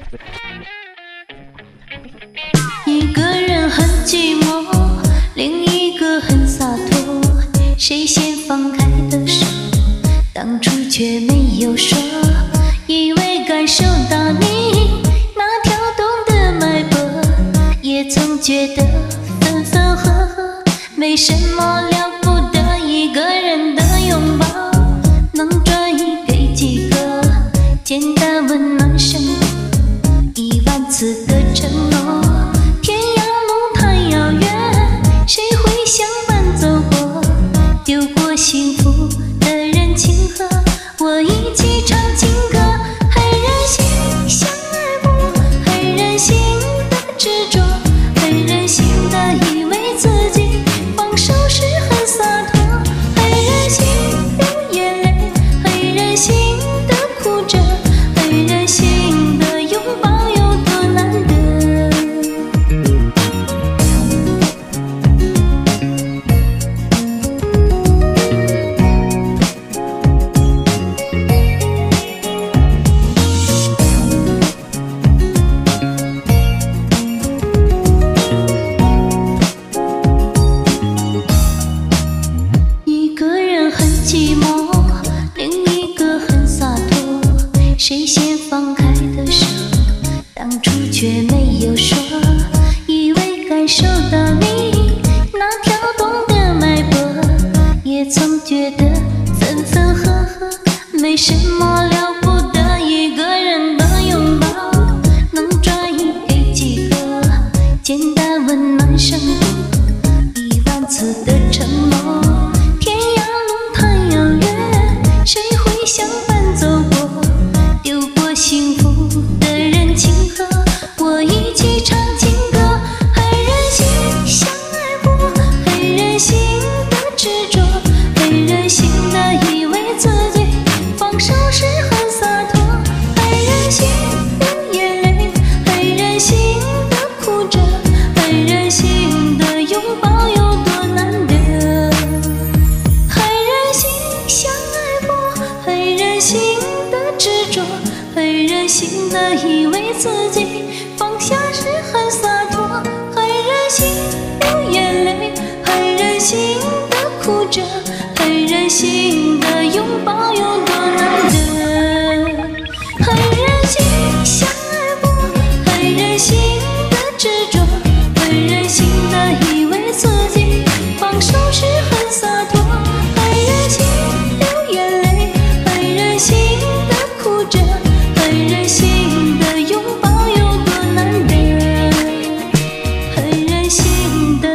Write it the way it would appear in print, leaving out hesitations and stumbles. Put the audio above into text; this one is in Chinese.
一个人很寂寞，另一个很洒脱，谁先放开的手，当初却没有说，以为感受到你那跳动的脉搏，也曾觉得分分合合没什么了不得，一个人的拥抱能转移给几个，简单温暖生活10000次的承诺，天涯路太遥远，谁会相伴走过，丢过幸福的人情河，我一起唱情歌，很任性相爱不很任性的执着，很任性的以为自己放手时很洒脱，很任性流眼泪，很任性的哭着，很任性的拥抱有多难得。一个人很寂寞，另一个很洒脱，谁先放开的手，当初却没有说，以为感受到你那跳动的脉搏，也曾觉得分分合合没什么了不得，一个人的拥抱能转移给几个，简单温暖生活10000次的承诺，天涯路太遥远，谁会相伴走过，丢过幸福的人情河，我一起唱情歌，很任性相爱不很任性的执着，很任性的以为自己放手时很洒脱，很任性流眼泪，很任性的哭着，很任性的拥抱有多难得，很任性相爱不很任性的执着，很任性的以为自己放下时很洒脱，很任性流眼泪，很任性的哭着，很任性的拥抱有多难得，很任性相爱不很任性的执着，很任性的以为自己放手时很洒脱，很任性流眼泪，很任性的哭着，很任性的拥抱有多难得，很任性的